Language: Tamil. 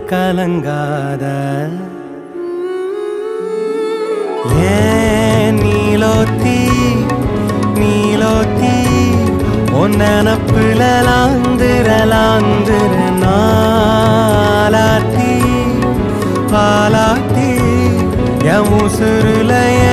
கலங்காத ஏன் நீலோத்தி நீலோத்தி உன் நினப்புல லாந்துர நாலாத்தி பாலாத்தி என் உசுருல